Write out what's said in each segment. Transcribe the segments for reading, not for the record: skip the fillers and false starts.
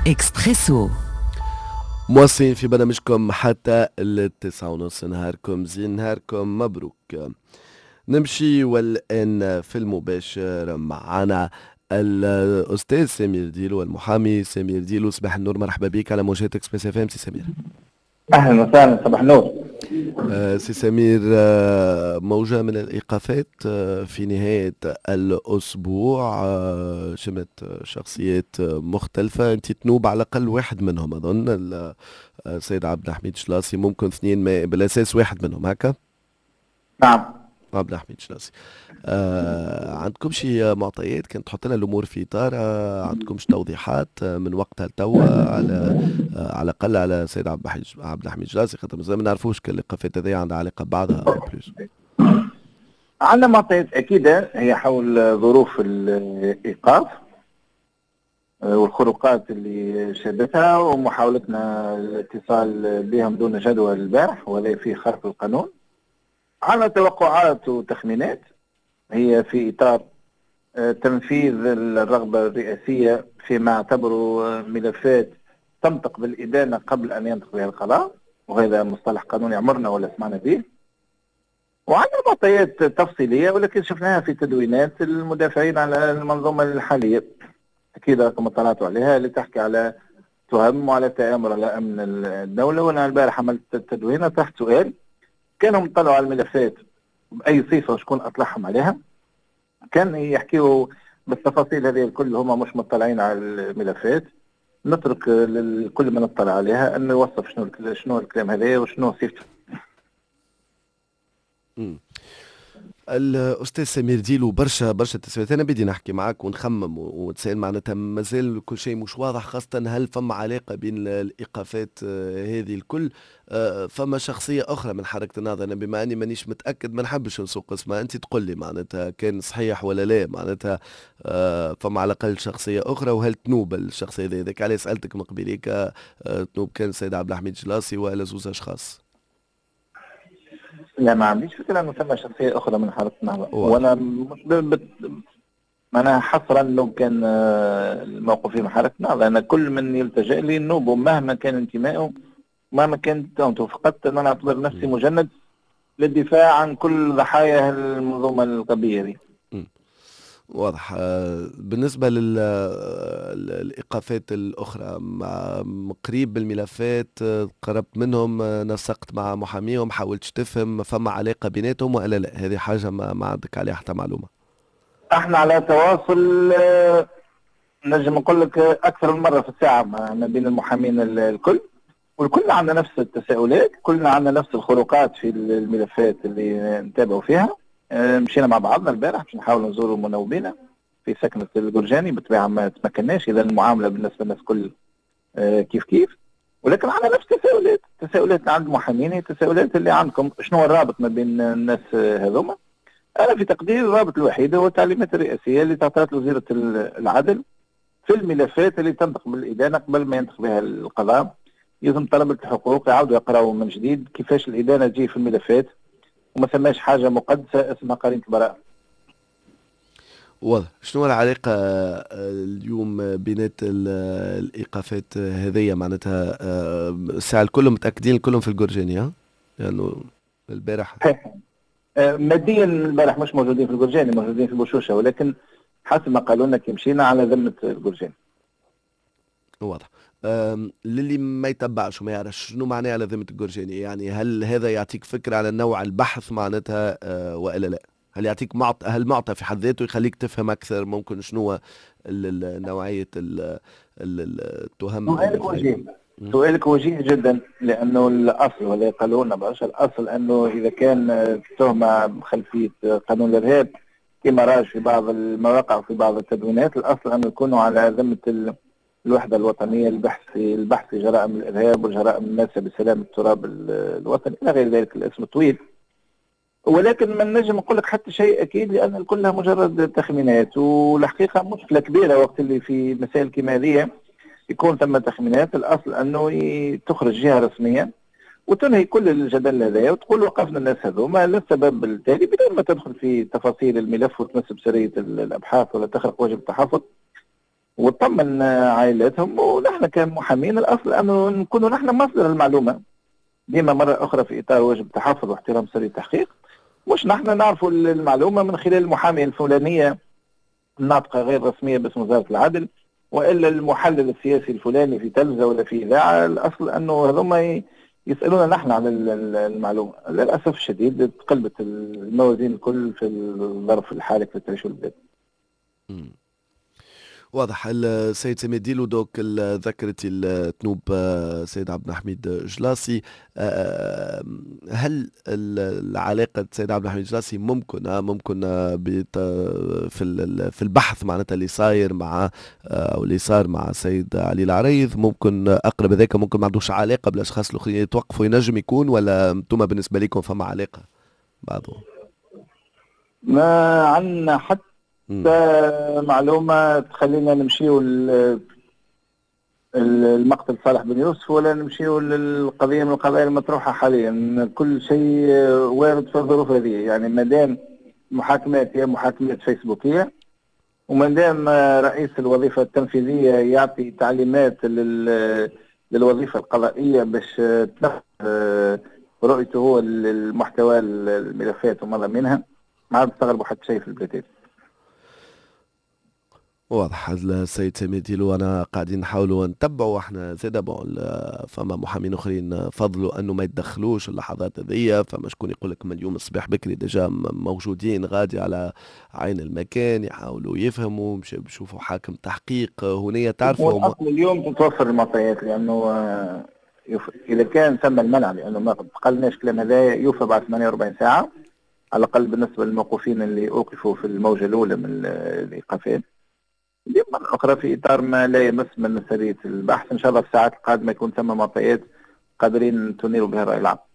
إكسبريسو. مواصلين في برنامجكم حتى التسعة ونص. نهاركم زين، نهاركم مبروك. نمشي والآن في المباشر معنا الأستاذ سمير ديلو، المحامي سمير ديلو. صباح النور، مرحبا بك على موجات اكسبريس اف ام سي سمير. اهلا وسهلا، صباح النور. سي سمير، موجة من الإيقافات في نهاية الأسبوع شمت شخصيات مختلفة، أنت تنوب على الأقل واحد منهم أظن، السيد عبد الحميد شلاصي، ممكن اثنين ما بالأساس واحد منهم هكا. نعم. عبد الحميد شلاصي. عندكم شي معطيات كانت تحط لنا الأمور في إطار؟ عندكم شي توضيحات من وقتها لتوا على على الأقل على سيد عبد الحميد شلاصي، خاطر مازال ما نعرفوش كل الإيقافات هذه عندها علاقة ببعضها أو بلوس. عندنا معطيات أكيدة هي حول ظروف الإيقاف والخروقات اللي شهدتها، ومحاولتنا الاتصال بهم دون جدوى البارح ولا في خرق القانون. عندنا توقعات وتخمينات هي في إطار تنفيذ الرغبة الرئاسية فيما اعتبروا ملفات تنطق بالإدانة قبل أن ينطق بها القضاء، وهذا مصطلح قانوني عمرنا ولا سمعنا به. وعندنا معطيات تفصيلية ولكن شفناها في تدوينات المدافعين على المنظومة الحالية، أكيد راكم اطلعتوا عليها، اللي تحكي على تهم وعلى تآمر على أمن الدولة. وأنا البارح عملت تدوينة تحت سؤال، كانوا مطلعوا على الملفات بأي صفة وشكون أطلعهم عليها، كان يحكيوا بالتفاصيل هذه الكل، هم مش مطلعين على الملفات. نترك لكل من اطلع عليها أنه يوصف شنو الكلام هذا وشنو صفته. الاستاذ سمير ديلو، برشا تساؤلات. انا بدي نحكي معك ونخمم ونتسائل، معناتها مازال كل شيء مش واضح، خاصه هل فما علاقه بين الايقافات هذه الكل؟ فما شخصيه اخرى من حركه النهضه، انا بما اني مانيش متاكد ما نحبش نسوق اسمها، انت تقول لي معناتها كان صحيح ولا لا، معناتها فما على الاقل شخصيه اخرى، وهل تنوب الشخصيه هذيك؟ علي سالتك من قبيليك تنوب كان السيد عبد الحميد جلاسي ولا زوز اشخاص؟ لا، ما عنديش فكرة أنه ثم شخصية أخرى من حركة النهضة، وأنا مش أنا حصرا لو كان الموقف في حركة النهضة، أنا كل من يلتجئ لي النوب مهما كان انتمائه مهما كانت تهمته، فقط أن أنا أعتبر نفسي مجند للدفاع عن كل ضحايا المنظومة الغبية دي. واضح. بالنسبة للإيقافات الأخرى، قريب بالملفات، قربت منهم، نسقت مع محاميهم، حاولت تفهم فما علاقة بيناتهم ولا لا؟ هذه حاجة ما عندك عليها حتى معلومة؟ احنا على تواصل، نجم نقول لك أكثر من مرة في الساعة ما بين المحامين الكل، والكل عندنا نفس التساؤلات، كلنا عندنا نفس الخروقات في الملفات اللي نتابعوا فيها. مشينا مع بعضنا البارح باش نحاول نزوروا منوبينا في سكنة الجرجاني، بالطبيعة ما تمكناش، إذا المعاملة بالنسبة للناس كل كيف كيف، ولكن عندنا نفس التساؤلات اللي عند المحامين، هي التساؤلات اللي عندكم. شنو هو الرابط ما بين الناس هذوما؟ أنا في تقديري الرابط الوحيد هو التعليمات الرئاسية اللي تعطيت وزيرة العدل في الملفات اللي تنطق بالإدانة قبل ما ينطق بها القضاء. يلزم طلبة الحقوق يعاودوا يقراوا من جديد كيفاش الإدانة تجي في الملفات، وما ثماش حاجة مقدسة اسمها قرينة البراءة. واضح. شنو العلاقة اليوم بينات الإيقافات هذية؟ معناتها الساعة الكل متأكدين كلهم في الجرجاني، ها؟ لأنه البارح ماديا البارح مش موجودين في الجرجاني، موجودين في بوشوشة، ولكن حسب ما قالوا لنا كي مشينا على ذمة الجرجاني. واضح. للي ما يتبعش وما يعرفش شنو معناه على ذمة الجرجاني، يعني هل هذا يعطيك فكرة على نوع البحث معناتها وإلا لا؟ هل يعطيك معطى في حد ذاته يخليك تفهم أكثر ممكن شنو نوعية التهم؟ سؤالك وجيه جدا، لأنه الأصل ولا يقالون برشا، الأصل أنه إذا كان تهمة بخلفية قانون الإرهاب كما راج في بعض المواقع وفي بعض التدوينات، الأصل أن يكونوا على ذمة الوحدة الوطنية البحث في جرائم الإرهاب والجرائم الناسة بسلامة التراب الوطني إلى غير ذلك، الاسم طويل. ولكن ما نجم نقول لك حتى شيء أكيد، لأن كلها مجرد تخمينات، والحقيقة مشكلة كبيرة وقت اللي في مسائل كيما هذه يكون ثم تخمينات. الأصل أنه تخرج جهة رسمية وتنهي كل الجدل هذايا وتقول وقفنا الناس هذوما للسبب التالي، بدون ما تدخل في تفاصيل الملف وتمس بسرية الأبحاث ولا تخرق واجب التحفظ. وطمن عائلاتهم. ونحن كمحامين الأصل أنه نكونوا نحن مصدر المعلومة ديما مرة أخرى في إطار واجب التحفظ واحترام سر التحقيق. مش نحن نعرفوا المعلومة من خلال المحامية الفلانية الناطقة غير رسمية باسم وزارة العدل، وإلا المحلل السياسي الفلاني في تلفزة ولا في إذاعة. الأصل أنه هذوما يسألونا نحن عن المعلومة. للأسف الشديد تقلبت الموازين الكل في الظرف الحالي في تعيشوا البلاد. واضح. السيد سمير ديلو دوك ذكرتي التنوب سيد عبد الحميد جلاسي. هل العلاقة سيد عبد الحميد جلاسي ممكن في البحث معناتها اللي صاير مع او اللي صار مع السيد علي العريض ممكن اقرب ذاك ممكن ما عندوش علاقة بالاشخاص الاخرين يتوقفوا ينجم يكون، ولا انتم بالنسبة لكم فما علاقة بعضهم؟ ما عندنا حتى معلومة تخلينا نمشيو المقتل صالح بن يوسف ولا نمشيو للقضية من القضايا المطروحة حاليا. كل شيء وارد في الظروف هذه. يعني مادام محاكمات هي محاكمات فيسبوكية، ومادام رئيس الوظيفة التنفيذية يعطي تعليمات للوظيفة القضائية باش تنفذ رؤيته هو المحتوى الملفات وماذا منها، ما عاد تستغربوا حتى شيء في البلاد. واضح. السيد سمير ديلو انا قاعدين نحاولوا نتبعوا احنا زاد فما محامين اخرين فضلوا انه ما يتدخلوش اللحظات هذيا. فما شكون يقول لك من اليوم الصباح بكري ديجا موجودين غادي على عين المكان يحاولوا يفهموا مش بيشوفوا حاكم تحقيق هنا تعرفوا اليوم تتوفر المعطيات. لانه اذا كان ثم المنع، لانه ما قلناش كلام هذا يوفى بعد 48 ساعه على الاقل بالنسبه للموقوفين اللي اوقفوا في الموجه الاولى من الايقافات. اليوم مرة أخرى في إطار ما لا يمس من مسارية البحث، إن شاء الله في الساعات القادمة يكون ثم معطيات قادرين تنيروا بها الرأي العام.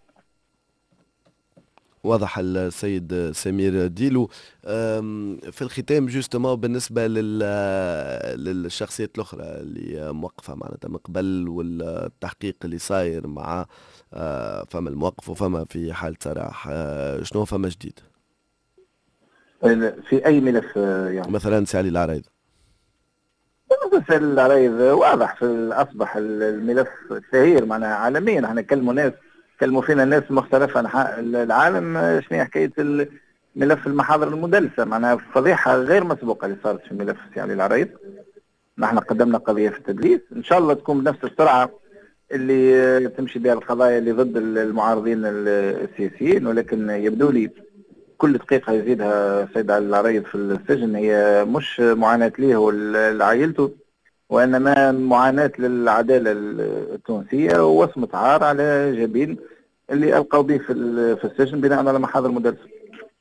واضح. السيد سمير ديلو في الختام جوستومون بالنسبة للشخصيات الأخرى اللي موقفة معناتها من قبل والتحقيق اللي صاير مع فما الموقف وفما في حالة سراح، شنو فما جديد؟ في أي ملف يعني؟ مثلا سي علي العريض. سي العريض واضح في أصبح الملف الشهير معناها عالميا. احنا كلموا فينا ناس مختلف أنحاء العالم شنو حكاية ملف المحاضر المدلسة. معناها فضيحة غير مسبوقة اللي صارت في ملف سي علي العريض. نحن قدمنا قضية في التدليس، إن شاء الله تكون بنفس السرعة اللي تمشي بها القضايا اللي ضد المعارضين السياسيين. ولكن يبدو لي كل دقيقة يزيدها سيد علي العريض في السجن هي مش معاناة ليه ولعائلته، وإنما معاناة للعدالة التونسية ووصمة عار على جبين اللي ألقوا به في السجن بناء على محاضر مدرسة.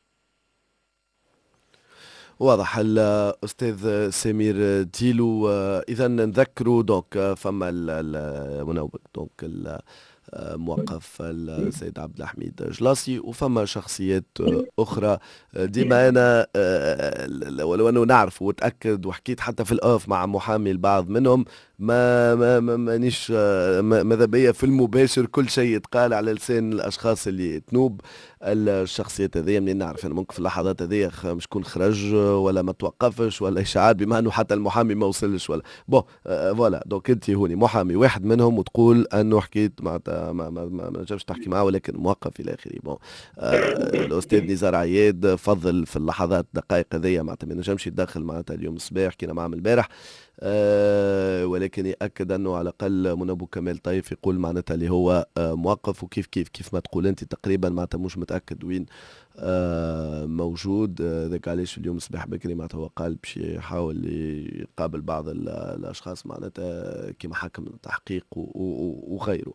واضح. الأستاذ سمير ديلو إذا نذكروا دونك فما المنوب دونك موقف السيد عبد الحميد جلاسي وفما شخصيات أخرى. ديما أنا ولو أنه نعرف وتأكد وحكيت حتى في الأوف مع محامي البعض منهم مانيش ماذا بيا في المباشر كل شيء يتقال على لسان الأشخاص اللي تنوب الشخصيات هذه. منين نعرف أنا ممكن في اللحظات هذه مش يكون خرج ولا ما توقفش ولا إشاعات بما أنه حتى المحامي ما وصلش ولا فوالا. دونك أنت هوني محامي واحد منهم وتقول أنه حكيت معناتها ما نجمش تحكي معاه ولكن موقف إلى آخره. الأستاذ نزار عياد فضل في اللحظات دقائق هذه معناتها ما نجمش يتدخل معناتها اليوم الصباح حكينا معاه البارح، ولكن يأكد أنه على الأقل منابو كمال طيف يقول معناتها اللي هو موقف. وكيف كيف ما تقول أنت تقريبا معناتها مش متأكد وين موجود. ذاك علاش اليوم الصباح بكري معناتها هو قال باش يحاول يقابل بعض الأشخاص معناتها كما حكم التحقيق وغيره.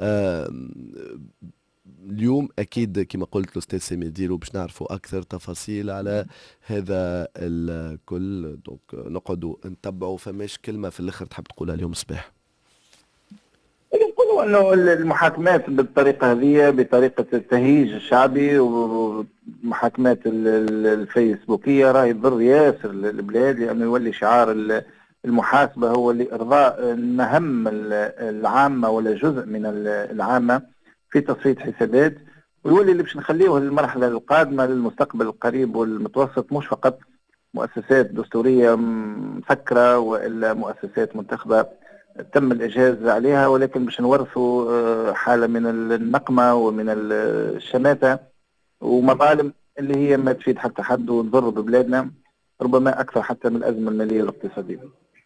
اليوم اكيد كما قلت الاستاذ سمير ديلو باش نعرفوا اكثر تفاصيل على هذا الكل. دونك نقعدوا نتبعوا. فماش كلمه في الاخر تحب تقولها اليوم الصباح؟ نقولوا انه المحاكمات بالطريقه هذه بطريقه التهييج الشعبي والمحاكمات الفيسبوكيه راهي تضر ياسر البلاد، لانه يولي شعار المحاسبه هو لارضاء المهام العامه ولا جزء من العامه في تصفيه حسابات، ويولي اللي باش نخليه للمرحله القادمه للمستقبل القريب والمتوسط مش فقط مؤسسات دستورية مسكرة وإلا مؤسسات منتخبة تم الإجهاز عليها، ولكن باش نورثوا حالة من النقمة ومن الشماتة ومظالم اللي هي ما تفيد حتى حد وتضر ببلادنا ربما أكثر حتى من الأزمة المالية والاقتصادية.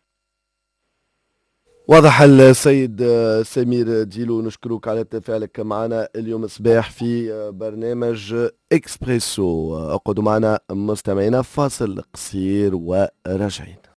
واضح السيد سمير ديلو، نشكرك على تفاعلك معنا اليوم صباح في برنامج إكسبريسو. اقعدوا معنا مستمعينا، فاصل قصير وراجعين.